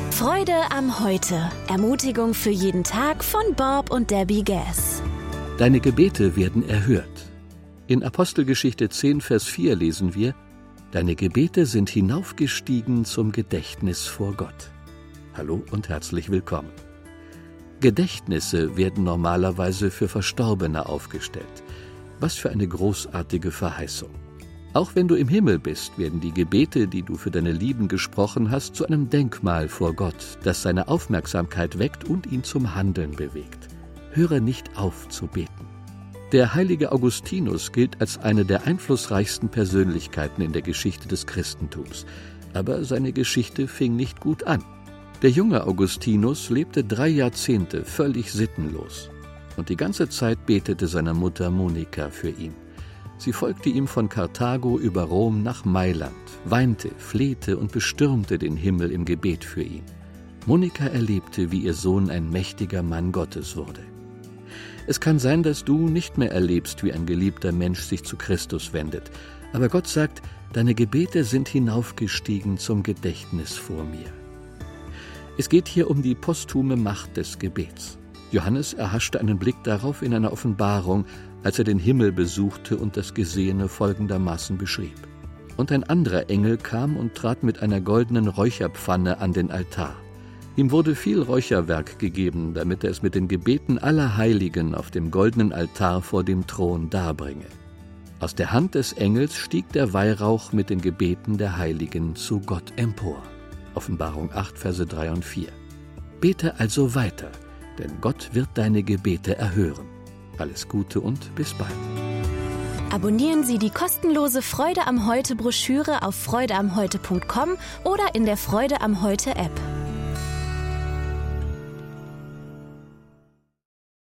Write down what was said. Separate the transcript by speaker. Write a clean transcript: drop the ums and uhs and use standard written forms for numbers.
Speaker 1: Freude am Heute. Ermutigung für jeden Tag von Bob und Debbie Gass.
Speaker 2: Deine Gebete werden erhört. In Apostelgeschichte 10, Vers 4 lesen wir: Deine Gebete sind hinaufgestiegen zum Gedächtnis vor Gott. Hallo und herzlich willkommen. Gedächtnisse werden normalerweise für Verstorbene aufgestellt. Was für eine großartige Verheißung. Auch wenn du im Himmel bist, werden die Gebete, die du für deine Lieben gesprochen hast, zu einem Denkmal vor Gott, das seine Aufmerksamkeit weckt und ihn zum Handeln bewegt. Höre nicht auf zu beten. Der heilige Augustinus gilt als eine der einflussreichsten Persönlichkeiten in der Geschichte des Christentums. Aber seine Geschichte fing nicht gut an. Der junge Augustinus lebte 3 Jahrzehnte völlig sittenlos. Und die ganze Zeit betete seine Mutter Monika für ihn. Sie folgte ihm von Karthago über Rom nach Mailand, weinte, flehte und bestürmte den Himmel im Gebet für ihn. Monika erlebte, wie ihr Sohn ein mächtiger Mann Gottes wurde. Es kann sein, dass du nicht mehr erlebst, wie ein geliebter Mensch sich zu Christus wendet. Aber Gott sagt, deine Gebete sind hinaufgestiegen zum Gedächtnis vor mir. Es geht hier um die posthume Macht des Gebets. Johannes erhaschte einen Blick darauf in einer Offenbarung, als er den Himmel besuchte und das Gesehene folgendermaßen beschrieb. Und ein anderer Engel kam und trat mit einer goldenen Räucherpfanne an den Altar. Ihm wurde viel Räucherwerk gegeben, damit er es mit den Gebeten aller Heiligen auf dem goldenen Altar vor dem Thron darbringe. Aus der Hand des Engels stieg der Weihrauch mit den Gebeten der Heiligen zu Gott empor. Offenbarung 8, Verse 3 und 4. Bete also weiter, denn Gott wird deine Gebete erhören. Alles Gute und bis bald.
Speaker 1: Abonnieren Sie die kostenlose Freude am Heute Broschüre auf freudeamheute.com oder in der Freude am Heute App.